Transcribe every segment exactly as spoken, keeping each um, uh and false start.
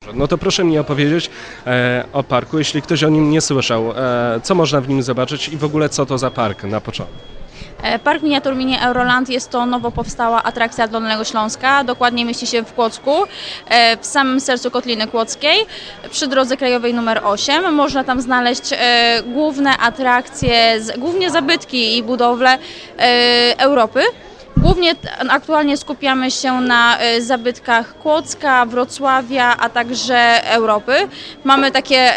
No to proszę mi opowiedzieć e, o parku, jeśli ktoś o nim nie słyszał. E, co można w nim zobaczyć i w ogóle co to za park na początku? Park Miniatur Mini Euroland jest to nowo powstała atrakcja Dolnego Śląska. Dokładnie mieści się w Kłodzku, w samym sercu Kotliny Kłodzkiej, przy drodze krajowej numer osiem. Można tam znaleźć główne atrakcje, głównie zabytki i budowle Europy. Głównie aktualnie skupiamy się na zabytkach Kłodzka, Wrocławia, a także Europy. Mamy takie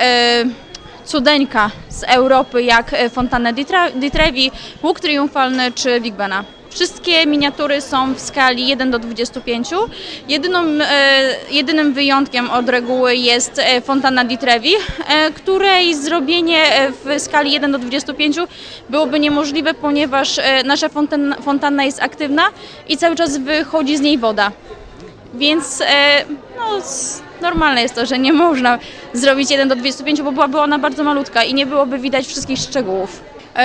cudeńka z Europy, jak Fontannę di Trevi, Łuk Triumfalny czy Big Bena. Wszystkie miniatury są w skali jeden do dwudziestu pięciu. Jedyną, e, jedynym wyjątkiem od reguły jest Fontanna di Trevi, e, której zrobienie w skali jeden do dwudziestu pięciu byłoby niemożliwe, ponieważ e, nasza fontanna, fontanna jest aktywna i cały czas wychodzi z niej woda. Więc e, no, normalne jest to, że nie można zrobić jeden do dwudziestu pięciu, bo byłaby ona bardzo malutka i nie byłoby widać wszystkich szczegółów.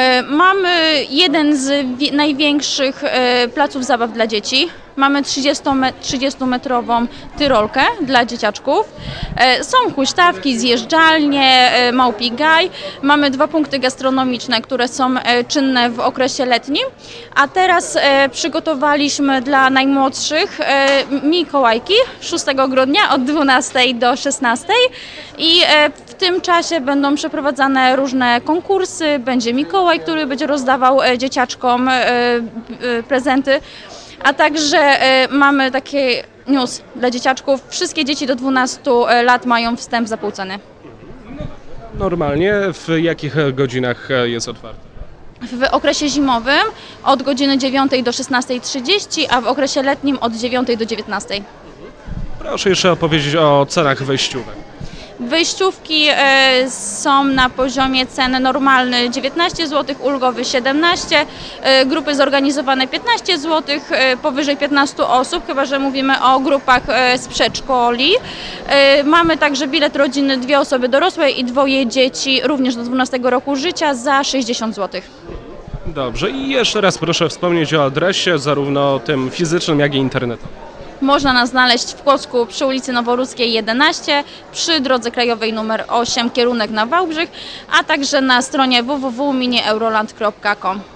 Mamy jeden z największych placów zabaw dla dzieci. Mamy trzydziestometrową tyrolkę dla dzieciaczków. Są huśtawki, zjeżdżalnie, Małpi Gaj. Mamy dwa punkty gastronomiczne, które są czynne w okresie letnim. A teraz przygotowaliśmy dla najmłodszych Mikołajki szóstego grudnia od dwunastej do szesnastej. I w tym czasie będą przeprowadzane różne konkursy. Będzie Mikołaj, który będzie rozdawał dzieciaczkom prezenty. A także mamy taki news dla dzieciaczków. Wszystkie dzieci do dwunastu lat mają wstęp za pół ceny. Normalnie w jakich godzinach jest otwarte? W okresie zimowym od godziny dziewiątej do szesnastej trzydzieści, a w okresie letnim od dziewiątej do dziewiętnastej. Proszę jeszcze opowiedzieć o cenach wejściówek. Wejściówki są na poziomie ceny normalny dziewiętnaście złotych, ulgowy siedemnaście, grupy zorganizowane piętnaście złotych, powyżej piętnastu osób, chyba że mówimy o grupach z przedszkoli. Mamy także bilet rodzinny, dwie osoby dorosłe i dwoje dzieci, również do dwunastego roku życia, za sześćdziesiąt złotych. Dobrze, i jeszcze raz proszę wspomnieć o adresie, zarówno tym fizycznym, jak i internetowym. Można nas znaleźć w Kłodzku przy ulicy Noworudzkiej jedenaście, przy drodze krajowej numer osiem, kierunek na Wałbrzych, a także na stronie w w w kropka mini euroland kropka com.